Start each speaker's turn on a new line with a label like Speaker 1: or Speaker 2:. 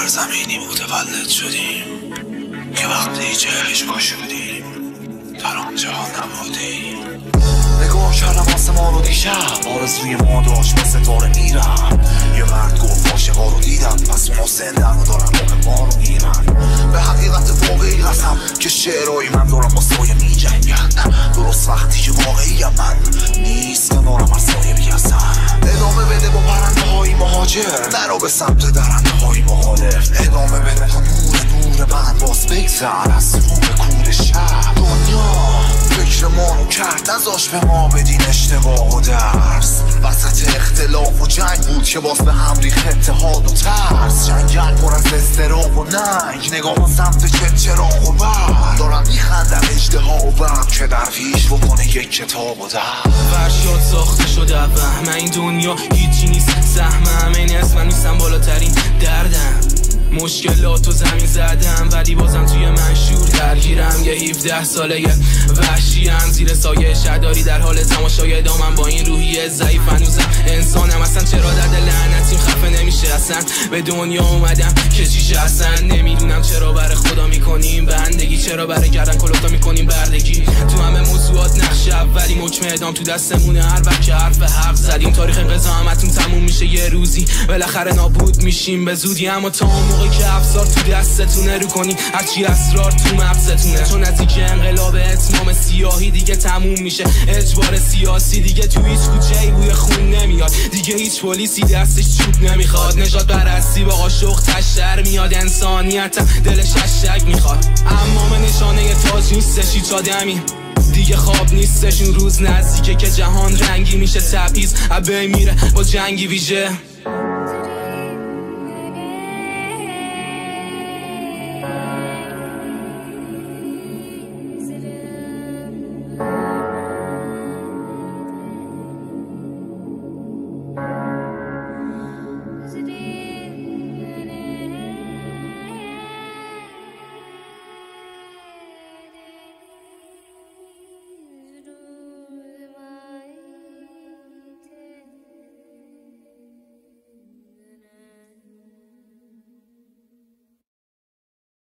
Speaker 1: سرزمینی متولد شدیم که وقتی چهرش گشودیم در آنجا نبودیم.
Speaker 2: نگاه کردم آسمان رو دیشب، آرزوی ما داشت مثل ستاره میرم. یه مرد گفت عاشقا رو دیدم، پس ما زندن رو دارن روح ما رو میرن. به حقیقت واقعی قسم که شعرهای من دارم با سایه می جنگن. درست وقتی که واقعی من نیست کنارم هر سایه بیاسن. ادامه بده با پرنده های مهاجر، نرو به سمت درنده های مخالف. ادامه بده تا نور من باز بگذر از رو به کور شب. دنیا فکر ما رو کرد، نذاش به ما بدین اشتباه و درس. وسط اختلاف و جنگ بود که باز به هم ریخت اتحاد و ترس. جنگل پر از اضطراب و ننگ، نگاه سمت چراغ و برق. دارم میخندم اژدها و برق که درویش بکنه یک کتاب و در.
Speaker 3: فرشاد ساخته شده وهم، این دنیا هیچی نیست زحمم. این از من نیستم بالاترین دردم. مشکلات و زمین زدم ولی بازم توی منشور درگیرم. یه 17 ساله وحشیم، زیر سایه شهرداری در حال تماشای دامم. با این روحیه ضعیف هنوزم انسانم. اصلا چرا درد لعنتیم خفه نمیشه؟ اصلا به دنیا اومدم که چیشه؟ اصلا نمیدونم چرا برای خدا میکنیم بندگی، چرا برای گردن کلفتا میکنیم بردگی. تو همه موضوعات نقش اولی مکم اعدام تو دستمونه. هر وقت که حرف حق زدیم تاریخ انقضا همتون تموم میشه یه روزی. بالاخره نابود میشیم به زودی، اما تا موقعی که افسار تو دستتونه رو کنی هرچی اسرار تو مغزتونه. چون نزدیک انقلاب اتمام سیاهی دیگه تموم میشه. اجبار سیاسی دیگه تو هیچ کوچه‌ای بوی خون نمیاد. دیگه هیچ پلیسی دستش چوب نمیخواد. نجات پرستی با قاشق تشر میاد. انسانیت دلش اشک میخواد. اما نشانه تاج نیستش هیچ آدمی، دیگه خواب نیستش. اون روز نزدیکه که جهان رنگی میشه. تبعیض ابی میره با جنگی ویژه.